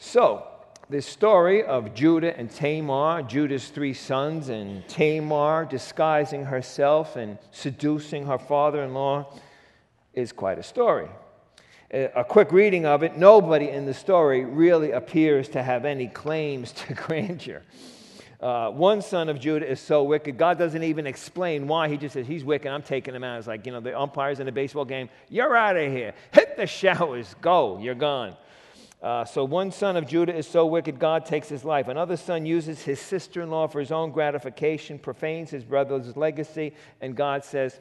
So, this story of Judah and Tamar, Judah's 3 sons, and Tamar disguising herself and seducing her father-in-law is quite a story. A quick reading of it, nobody in the story really appears to have any claims to grandeur. One son of Judah is so wicked, God doesn't even explain why. He just says, he's wicked, I'm taking him out. It's like, the umpires in a baseball game, you're out of here. Hit the showers, go, you're gone. So one son of Judah is so wicked, God takes his life. Another son uses his sister-in-law for his own gratification, profanes his brother's legacy, and God says,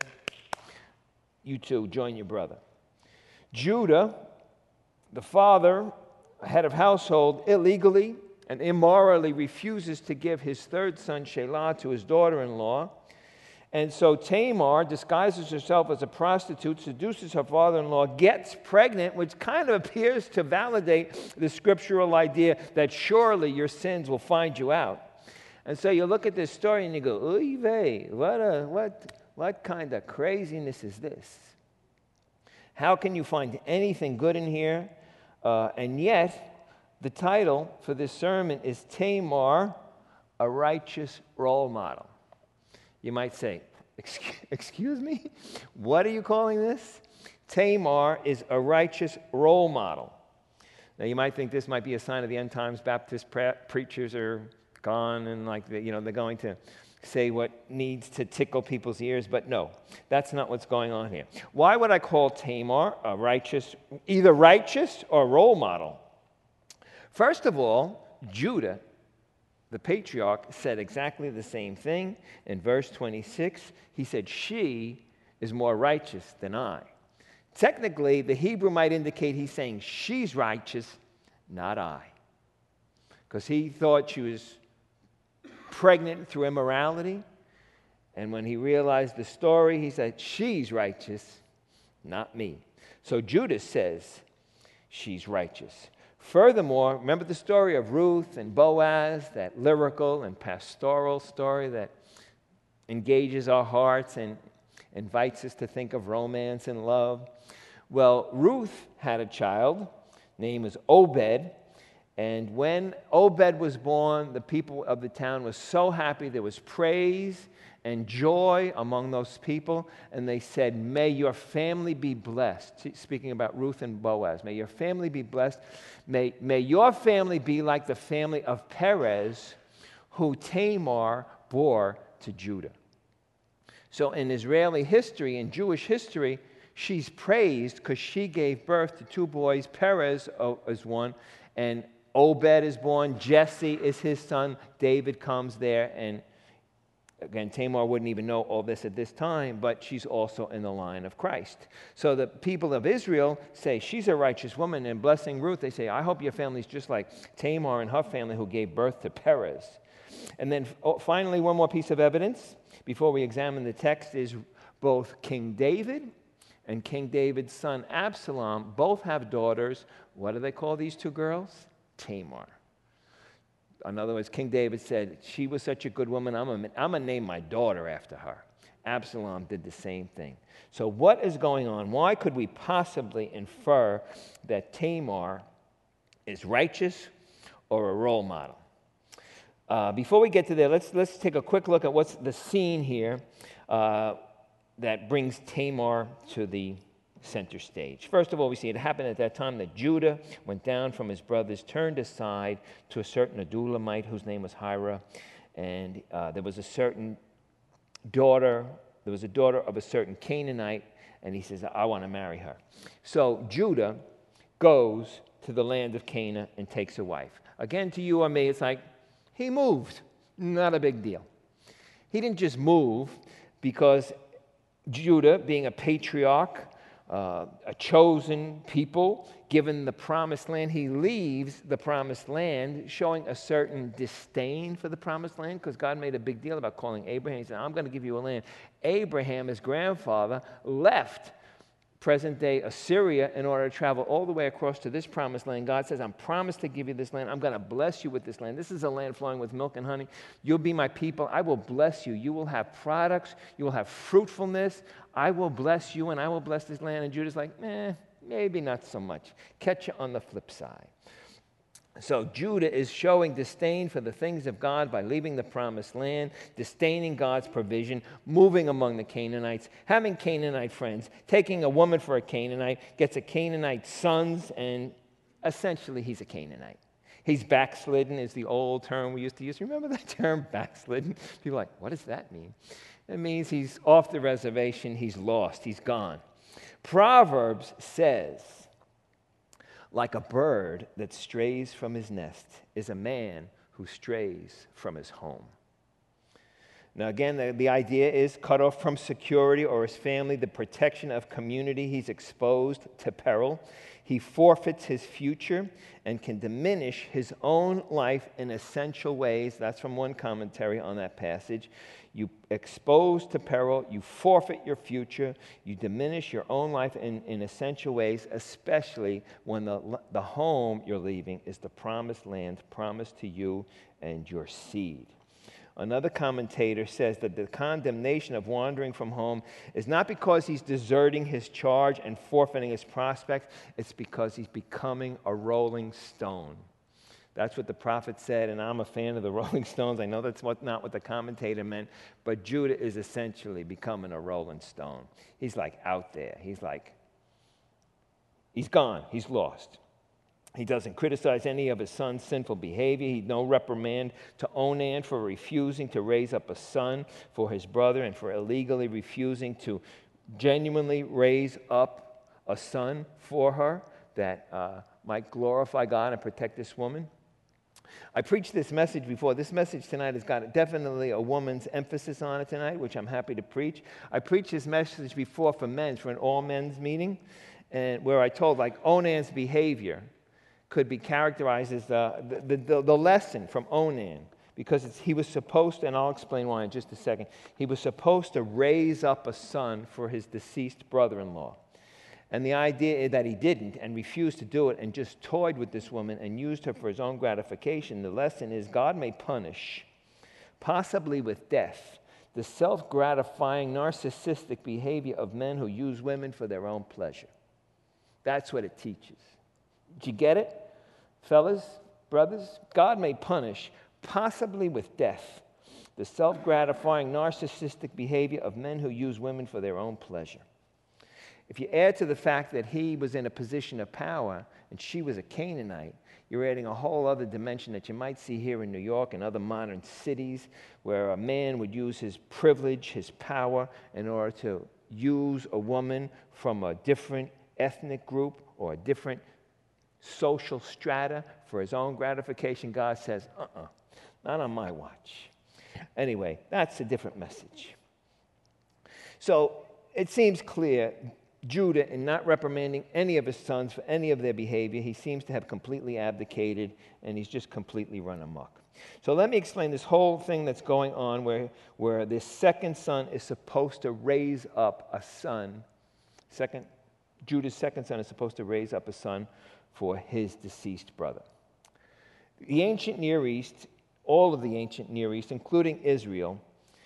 you two, join your brother. Judah, the father, head of household, illegally and immorally refuses to give his 3rd son, Shelah, to his daughter-in-law. And so Tamar disguises herself as a prostitute, seduces her father-in-law, gets pregnant, which kind of appears to validate the scriptural idea that surely your sins will find you out. And so you look at this story and you go, oy vey, what kind of craziness is this? How can you find anything good in here? And yet, the title for this sermon is Tamar, a Righteous Role Model. You might say, excuse me? What are you calling this? Tamar is a righteous role model. Now, you might think this might be a sign of the end times. Baptist preachers are gone and they're going to say what needs to tickle people's ears, but no, that's not what's going on here. Why would I call Tamar a either righteous or role model? First of all, Judah, the patriarch, said exactly the same thing. In verse 26, he said, she is more righteous than I. Technically, the Hebrew might indicate he's saying she's righteous, not I. Because he thought she was pregnant through immorality. And when he realized the story, he said, she's righteous, not me. So Judah says she's righteous. Furthermore, remember the story of Ruth and Boaz, that lyrical and pastoral story that engages our hearts and invites us to think of romance and love. Well, Ruth had a child, name was Obed, and when Obed was born, the people of the town was so happy. There was praise and joy among those people, and they said, may your family be blessed. Speaking about Ruth and Boaz, may your family be blessed. May your family be like the family of Perez, who Tamar bore to Judah. So in Israeli history, in Jewish history, she's praised because she gave birth to 2 boys. Perez is one, and Obed is born. Jesse is his son. David comes there, and again, Tamar wouldn't even know all this at this time, but she's also in the line of Christ. So the people of Israel say, she's a righteous woman, and blessing Ruth, they say, I hope your family's just like Tamar and her family who gave birth to Perez. And then finally, one more piece of evidence before we examine the text is both King David and King David's son Absalom both have daughters. What do they call these 2 girls? Tamar. In other words, King David said, she was such a good woman, I'm going to name my daughter after her. Absalom did the same thing. So what is going on? Why could we possibly infer that Tamar is righteous or a role model? Before we get to there, let's take a quick look at what's the scene here that brings Tamar to the center stage. First of all, we see it happened at that time that Judah went down from his brothers, turned aside to a certain Adullamite whose name was Hira, and there was a daughter of a certain Canaanite, and he says, I want to marry her. So Judah goes to the land of Canaan and takes a wife. Again, to you or me, it's like, he moved. Not a big deal. He didn't just move because Judah, being a patriarch, a chosen people, given the promised land, he leaves the promised land showing a certain disdain for the promised land because God made a big deal about calling Abraham. He said, I'm going to give you a land. Abraham, his grandfather, left present-day Assyria in order to travel all the way across to this promised land. God says, I'm promised to give you this land. I'm going to bless you with this land. This is a land flowing with milk and honey. You'll be my people. I will bless you. You will have products. You will have fruitfulness. I will bless you, and I will bless this land. And Judah's like, maybe not so much. Catch you on the flip side. So Judah is showing disdain for the things of God by leaving the promised land, disdaining God's provision, moving among the Canaanites, having Canaanite friends, taking a woman for a Canaanite, gets a Canaanite sons, and essentially he's a Canaanite. He's backslidden is the old term we used to use. Remember that term, backslidden? People are like, what does that mean? It means he's off the reservation, he's lost, he's gone. Proverbs says, like a bird that strays from his nest is a man who strays from his home. Now again, the idea is cut off from security or his family, the protection of community. He's exposed to peril. He forfeits his future and can diminish his own life in essential ways. That's from one commentary on that passage. You expose to peril, you forfeit your future, you diminish your own life in essential ways, especially when the home you're leaving is the promised land promised to you and your seed. Another commentator says that the condemnation of wandering from home is not because he's deserting his charge and forfeiting his prospects, it's because he's becoming a rolling stone. That's what the prophet said, and I'm a fan of the Rolling Stones. I know that's not what the commentator meant, but Judah is essentially becoming a rolling stone. He's like out there. He's gone. He's lost. He doesn't criticize any of his son's sinful behavior. He no reprimand to Onan for refusing to raise up a son for his brother and for illegally refusing to genuinely raise up a son for her that might glorify God and protect this woman. I preached this message before. This message tonight has got definitely a woman's emphasis on it tonight, which I'm happy to preach. I preached this message before for an all-men's meeting, and where I told, like, Onan's behavior could be characterized as the lesson from Onan, because he was supposed to, and I'll explain why in just a second, he was supposed to raise up a son for his deceased brother-in-law. And the idea that he didn't and refused to do it and just toyed with this woman and used her for his own gratification, the lesson is God may punish, possibly with death, the self-gratifying narcissistic behavior of men who use women for their own pleasure. That's what it teaches. Did you get it? Fellas, brothers, God may punish, possibly with death, the self-gratifying narcissistic behavior of men who use women for their own pleasure. If you add to the fact that he was in a position of power and she was a Canaanite, you're adding a whole other dimension that you might see here in New York and other modern cities, where a man would use his privilege, his power, in order to use a woman from a different ethnic group or a different social strata for his own gratification. God says, not on my watch. Anyway, that's a different message. So it seems clear, Judah, in not reprimanding any of his sons for any of their behavior, he seems to have completely abdicated, and he's just completely run amok. So let me explain this whole thing that's going on where this second son is supposed to raise up a son. Judah's second son is supposed to raise up a son for his deceased brother. The ancient Near East, all of the ancient Near East, including Israel,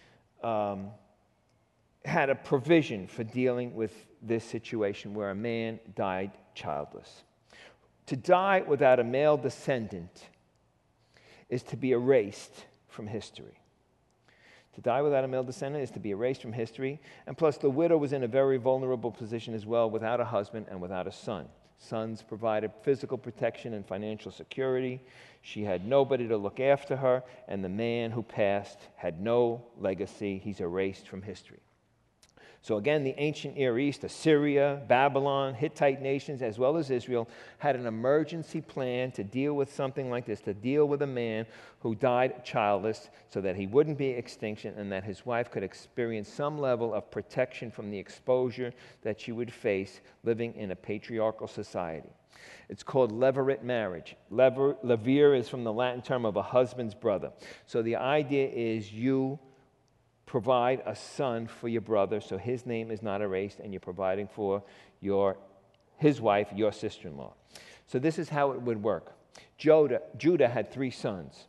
had a provision for dealing with this situation where a man died childless. To die without a male descendant is to be erased from history. To die without a male descendant is to be erased from history. And plus, the widow was in a very vulnerable position as well, without a husband and without a son. Sons provided physical protection and financial security. She had nobody to look after her, and the man who passed had no legacy. He's erased from history. So again, the ancient Near East, Assyria, Babylon, Hittite nations, as well as Israel, had an emergency plan to deal with something like this, to deal with a man who died childless so that he wouldn't be extinction and that his wife could experience some level of protection from the exposure that she would face living in a patriarchal society. It's called levirate marriage. Levir is from the Latin term of a husband's brother. So the idea is you provide a son for your brother so his name is not erased, and you're providing for his wife, your sister-in-law. So this is how it would work. Judah had 3 sons,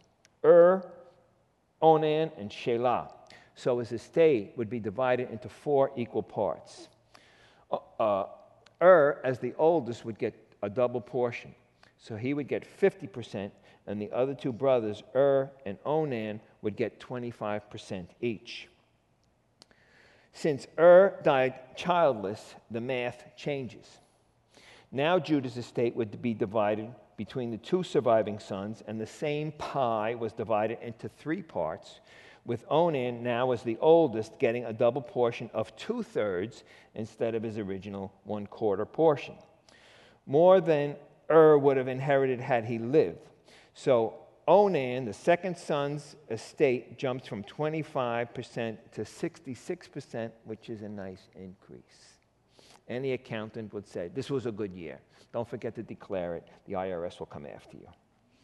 Onan, and Shelah. So his estate would be divided into 4 equal parts. As the oldest, would get a double portion. So he would get 50%, and the other two brothers, and Onan, would get 25% each. Since died childless, the math changes. Now Judah's estate would be divided between the two surviving sons, and the same pie was divided into 3 parts, with Onan now as the oldest getting a double portion of 2/3 instead of his original 1/4 portion. More than would have inherited had he lived. So Onan, the second son's estate, jumps from 25% to 66%, which is a nice increase. Any accountant would say, this was a good year. Don't forget to declare it. The IRS will come after you.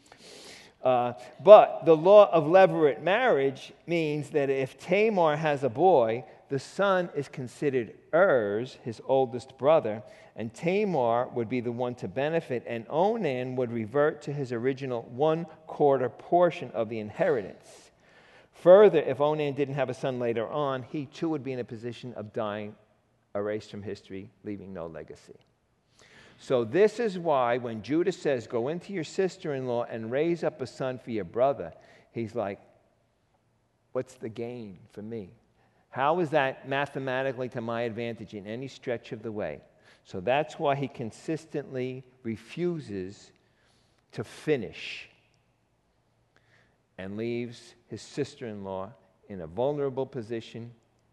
But the law of levirate marriage means that if Tamar has a boy, the son is considered his oldest brother, and Tamar would be the one to benefit, and Onan would revert to his original 1/4 portion of the inheritance. Further, if Onan didn't have a son later on, he too would be in a position of dying, erased from history, leaving no legacy. So this is why when Judah says, go into your sister-in-law and raise up a son for your brother, he's like, what's the gain for me? How is that mathematically to my advantage in any stretch of the way? So that's why he consistently refuses to finish and leaves his sister-in-law in a vulnerable position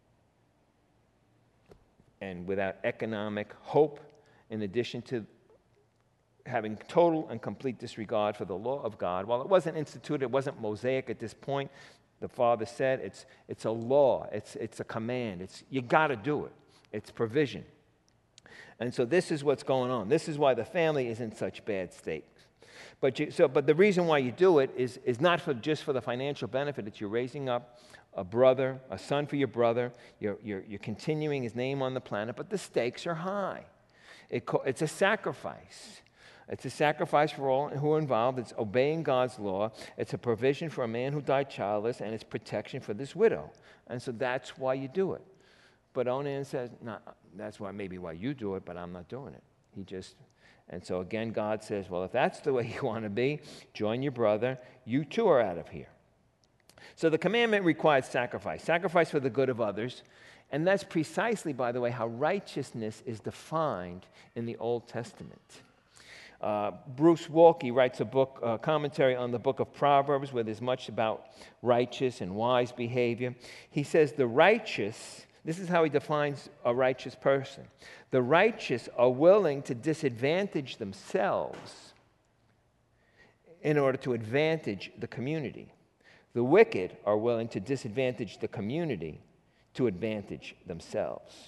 and without economic hope, in addition to having total and complete disregard for the law of God. While it wasn't instituted, it wasn't Mosaic at this point, the father said it's a law, it's a command, you got to do it. It's provision. And so this is what's going on. This is why the family is in such bad state. But the reason why you do it is not just for the financial benefit. It's you're raising up a son for your brother. You're continuing his name on the planet, but the stakes are high. It's a sacrifice. It's a sacrifice for all who are involved. It's obeying God's law. It's a provision for a man who died childless, and it's protection for this widow. And so that's why you do it. But Onan says, no, that's maybe why you do it, but I'm not doing it. And so again, God says, well, if that's the way you want to be, join your brother. You too are out of here. So the commandment requires sacrifice for the good of others. And that's precisely, by the way, how righteousness is defined in the Old Testament. Bruce Waltke writes a commentary on the book of Proverbs, where there's much about righteous and wise behavior. He says the righteous, this is how he defines a righteous person. The righteous are willing to disadvantage themselves in order to advantage the community. The wicked are willing to disadvantage the community to advantage themselves.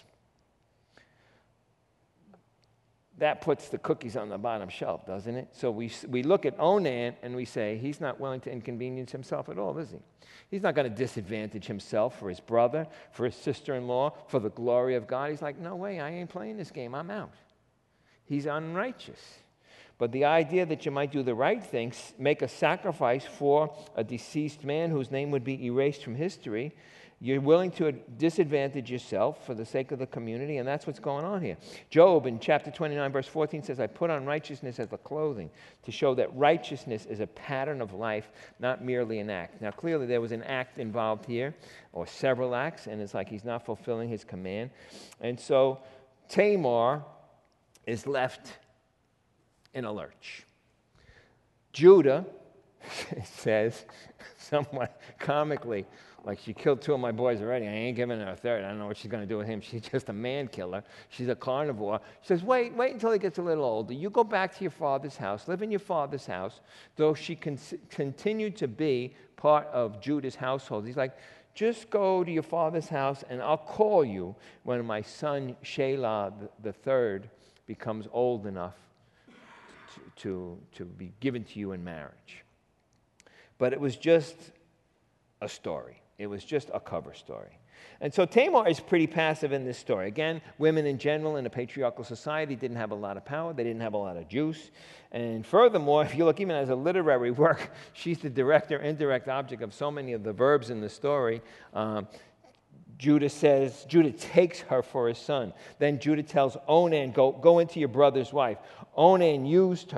That puts the cookies on the bottom shelf, doesn't it? So we look at Onan and we say, he's not willing to inconvenience himself at all, is he? He's not going to disadvantage himself for his brother, for his sister-in-law, for the glory of God. He's like, no way, I ain't playing this game, I'm out. He's unrighteous. But the idea that you might do the right thing, make a sacrifice for a deceased man whose name would be erased from history, you're willing to disadvantage yourself for the sake of the community, and that's what's going on here. Job in chapter 29, verse 14 says, I put on righteousness as a clothing to show that righteousness is a pattern of life, not merely an act. Now, clearly there was an act involved here, or several acts, and it's like he's not fulfilling his command. And so Tamar is left in a lurch. Judah says, somewhat comically, like, she killed 2 of my boys already. I ain't giving her a third. I don't know what she's going to do with him. She's just a man killer. She's a carnivore. She says, wait until he gets a little older. You go back to your father's house, live in your father's house, though she continued to be part of Judah's household. He's like, just go to your father's house, and I'll call you when my son Shelah the third becomes old enough to be given to you in marriage. But it was just a story. It was just a cover story. And so Tamar is pretty passive in this story. Again, women in general in a patriarchal society didn't have a lot of power. They didn't have a lot of juice. And furthermore, if you look even as a literary work, she's the direct or indirect object of so many of the verbs in the story. Judah takes her for his son. Then Judah tells Onan, go into your brother's wife. Onan used her.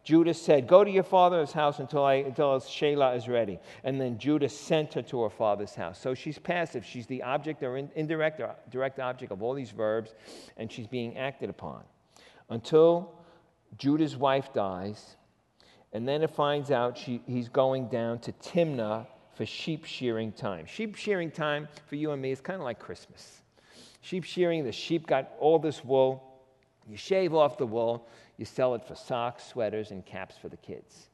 Judah said, "Go to your father's house until Shelah is ready." And then Judah sent her to her father's house. So she's passive. She's the object or indirect or direct object of all these verbs, and she's being acted upon until Judah's wife dies. And then it finds out he's going down to Timnah for sheep shearing time. Sheep shearing time for you and me is kind of like Christmas. Sheep shearing, the sheep got all this wool. You shave off the wool. You sell it for socks, sweaters, and caps for the kids.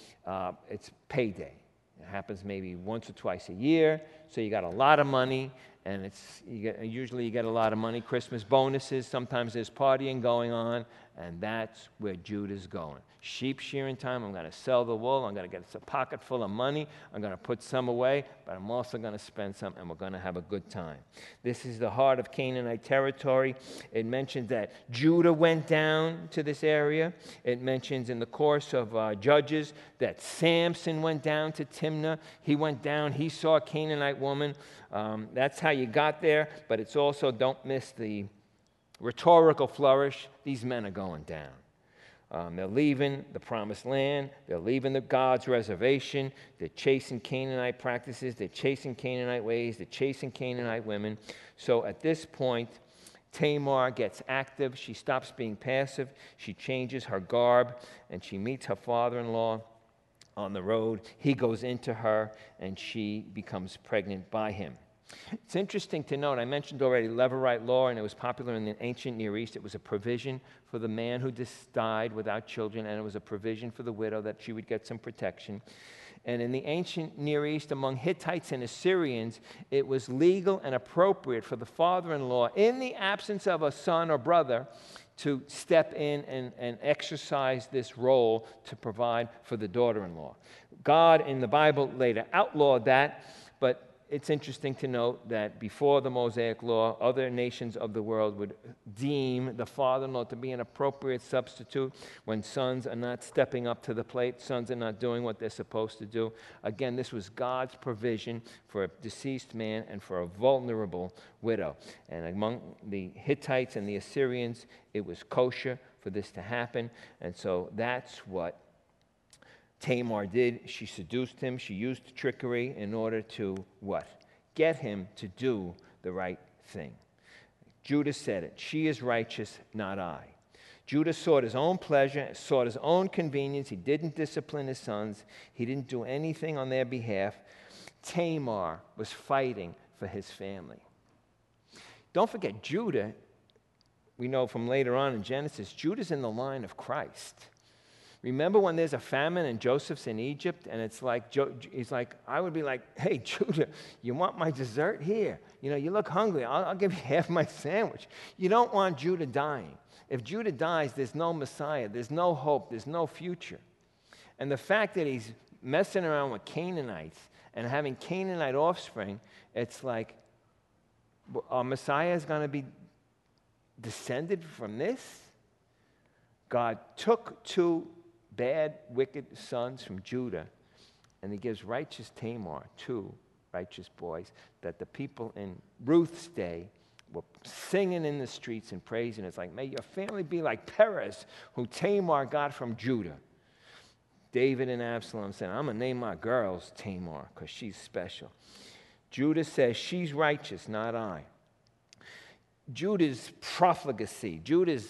It's payday. It happens maybe once or twice a year, so you got a lot of money, and usually you get a lot of money. Christmas bonuses, sometimes there's partying going on, and that's where Judah's going. Sheep shearing time, I'm going to sell the wool, I'm going to get a pocket full of money, I'm going to put some away, but I'm also going to spend some, and we're going to have a good time. This is the heart of Canaanite territory. It mentions that Judah went down to this area. It mentions in the course of Judges that Samson went down to Timnah. He went down, he saw a Canaanite woman. That's how you got there, but it's also, don't miss the rhetorical flourish, these men are going down. They're leaving the promised land. They're leaving the God's reservation. They're chasing Canaanite practices. They're chasing Canaanite ways. They're chasing Canaanite women. So at this point, Tamar gets active. She stops being passive. She changes her garb, and she meets her father-in-law on the road. He goes into her, and she becomes pregnant by him. It's interesting to note, I mentioned already Levirate law, and it was popular in the ancient Near East. It was a provision for the man who just died without children, and it was a provision for the widow that she would get some protection. And in the ancient Near East, among Hittites and Assyrians, it was legal and appropriate for the father-in-law, in the absence of a son or brother, to step in and exercise this role to provide for the daughter-in-law. God in the Bible later outlawed that, but it's interesting to note that before the Mosaic Law, other nations of the world would deem the father-in-law to be an appropriate substitute when sons are not stepping up to the plate, sons are not doing what they're supposed to do. Again, this was God's provision for a deceased man and for a vulnerable widow. And among the Hittites and the Assyrians, it was kosher for this to happen. And so that's what Tamar did. She seduced him. She used trickery in order to what? Get him to do the right thing. Judah said it. She is righteous, not I. Judah sought his own pleasure, sought his own convenience. He didn't discipline his sons. He didn't do anything on their behalf. Tamar was fighting for his family. Don't forget, Judah, we know from later on in Genesis, Judah's in the line of Christ. Remember when there's a famine and Joseph's in Egypt, and it's like, he's like, I would be like, hey, Judah, you want my dessert? Here. You know, you look hungry. I'll give you half my sandwich. You don't want Judah dying. If Judah dies, there's no Messiah. There's no hope. There's no future. And the fact that he's messing around with Canaanites and having Canaanite offspring, it's like, our Messiah is going to be descended from this? God took two bad, wicked sons from Judah, and he gives righteous Tamar two righteous boys that the people in Ruth's day were singing in the streets and praising. It's like, may your family be like Perez, who Tamar got from Judah. David and Absalom said, I'm going to name my girls Tamar because she's special. Judah says, she's righteous, not I. Judah's profligacy, Judah's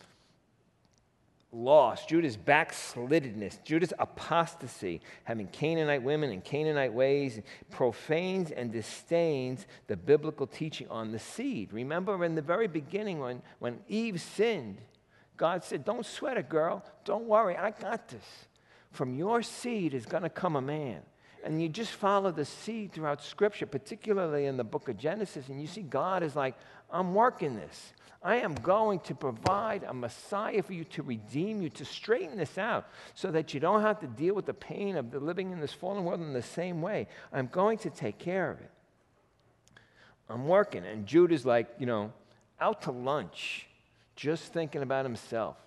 loss, Judah's backsliddedness, Judah's apostasy, having Canaanite women and Canaanite ways, profanes and disdains the biblical teaching on the seed. Remember in the very beginning when Eve sinned, God said, don't sweat it, girl. Don't worry, I got this. From your seed is going to come a man. And you just follow the seed throughout Scripture, particularly in the book of Genesis, and you see God is like, I'm working this. I am going to provide a Messiah for you to redeem you, to straighten this out so that you don't have to deal with the pain of living in this fallen world in the same way. I'm going to take care of it. I'm working. And Judah's like, out to lunch, just thinking about himself.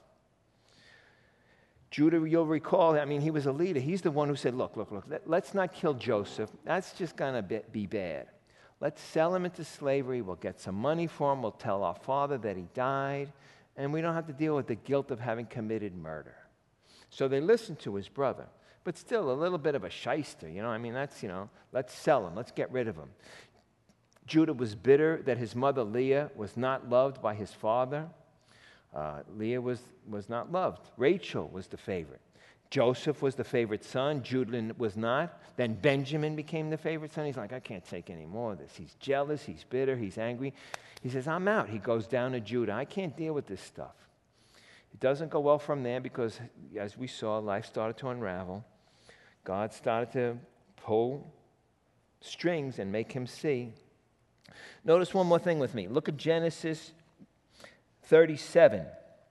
Judah, you'll recall, he was a leader. He's the one who said, look, let's not kill Joseph. That's just going to be bad. Let's sell him into slavery. We'll get some money for him. We'll tell our father that he died. And we don't have to deal with the guilt of having committed murder. So they listened to his brother, but still a little bit of a shyster, I mean, that's, let's sell him, let's get rid of him. Judah was bitter that his mother Leah was not loved by his father. Leah was not loved. Rachel was the favorite. Joseph was the favorite son. Judah was not. Then Benjamin became the favorite son. He's like, I can't take any more of this. He's jealous. He's bitter. He's angry. He says, I'm out. He goes down to Judah. I can't deal with this stuff. It doesn't go well from there because, as we saw, life started to unravel. God started to pull strings and make him see. Notice one more thing with me. Look at Genesis 37,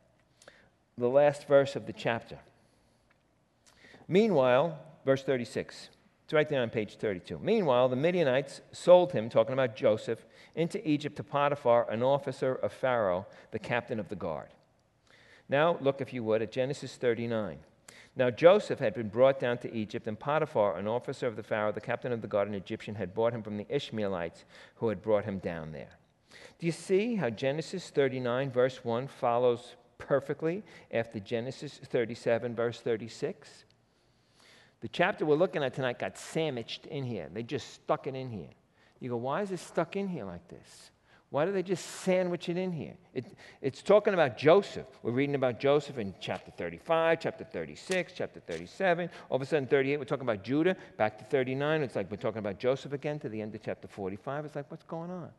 the last verse of the chapter. Meanwhile, verse 36, it's right there on page 32. Meanwhile, the Midianites sold him, talking about Joseph, into Egypt to Potiphar, an officer of Pharaoh, the captain of the guard. Now, look, if you would, at Genesis 39. Now, Joseph had been brought down to Egypt, and Potiphar, an officer of the Pharaoh, the captain of the guard, an Egyptian, had bought him from the Ishmaelites who had brought him down there. Do you see how Genesis 39, verse 1 follows perfectly after Genesis 37, verse 36? The chapter we're looking at tonight got sandwiched in here. They just stuck it in here. You go, why is it stuck in here like this? Why do they just sandwich it in here? It's talking about Joseph. We're reading about Joseph in chapter 35, chapter 36, chapter 37. All of a sudden, 38, we're talking about Judah. Back to 39, it's like we're talking about Joseph again to the end of chapter 45. It's like, what's going on?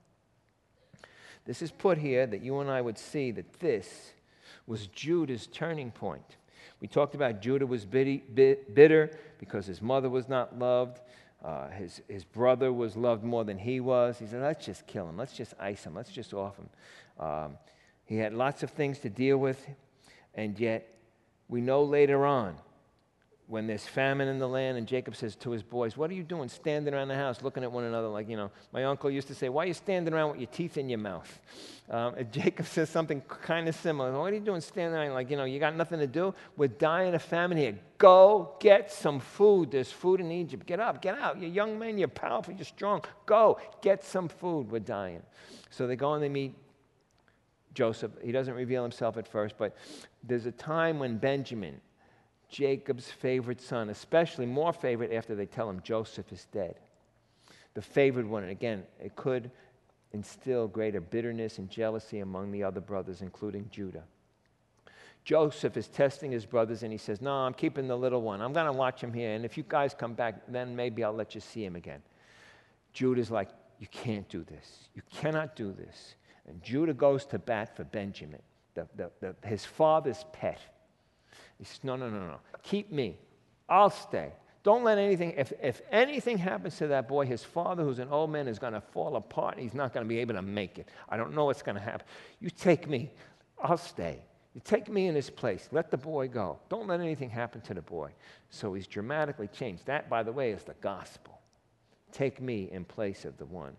This is put here that you and I would see that this was Judah's turning point. We talked about Judah was bitter because his mother was not loved. His brother was loved more than he was. He said, let's just kill him. Let's just ice him. Let's just off him. He had lots of things to deal with, and yet we know later on when there's famine in the land and Jacob says to his boys, what are you doing standing around the house looking at one another like, my uncle used to say, why are you standing around with your teeth in your mouth? Jacob says something kind of similar. What are you doing standing around like, you got nothing to do? We're dying of famine here. Go get some food. There's food in Egypt. Get up, get out. You're young men, you're powerful, you're strong. Go, get some food. We're dying. So they go and they meet Joseph. He doesn't reveal himself at first, but there's a time when Benjamin, Jacob's favorite son, especially more favorite after they tell him Joseph is dead. The favored one. And again, it could instill greater bitterness and jealousy among the other brothers, including Judah. Joseph is testing his brothers, and he says, no, I'm keeping the little one. I'm going to watch him here, and if you guys come back, then maybe I'll let you see him again. Judah's like, you can't do this. You cannot do this. And Judah goes to bat for Benjamin, his father's pet. He says, no. Keep me. I'll stay. Don't let anything, if anything happens to that boy, his father, who's an old man, is going to fall apart. He's not going to be able to make it. I don't know what's going to happen. You take me. I'll stay. You take me in his place. Let the boy go. Don't let anything happen to the boy. So he's dramatically changed. That, by the way, is the gospel. Take me in place of the one.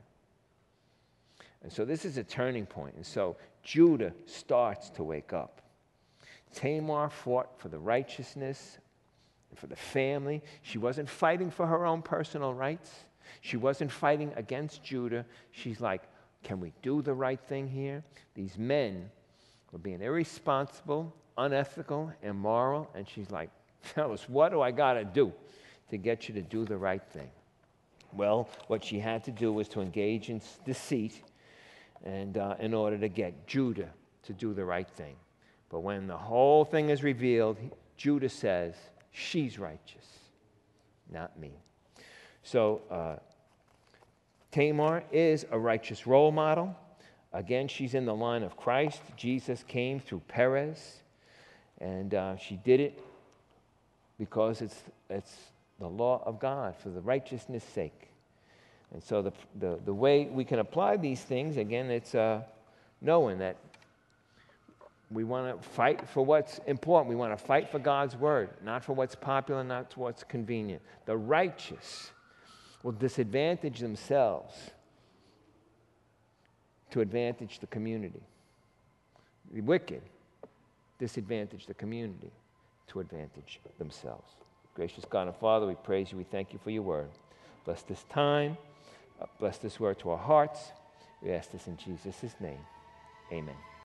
And so this is a turning point. And so Judah starts to wake up. Tamar fought for the righteousness and for the family. She wasn't fighting for her own personal rights. She wasn't fighting against Judah. She's like, can we do the right thing here? These men were being irresponsible, unethical, immoral. And she's like, fellas, what do I got to do to get you to do the right thing? Well, what she had to do was to engage in deceit and in order to get Judah to do the right thing. But when the whole thing is revealed, Judah says, she's righteous, not me. So Tamar is a righteous role model. Again, she's in the line of Christ. Jesus came through Perez, and she did it because it's the law of God for the righteousness' sake. And so the way we can apply these things, again, it's knowing that we want to fight for what's important. We want to fight for God's word, not for what's popular, not for what's convenient. The righteous will disadvantage themselves to advantage the community. The wicked disadvantage the community to advantage themselves. Gracious God and Father, we praise you. We thank you for your word. Bless this time. Bless this word to our hearts. We ask this in Jesus' name. Amen.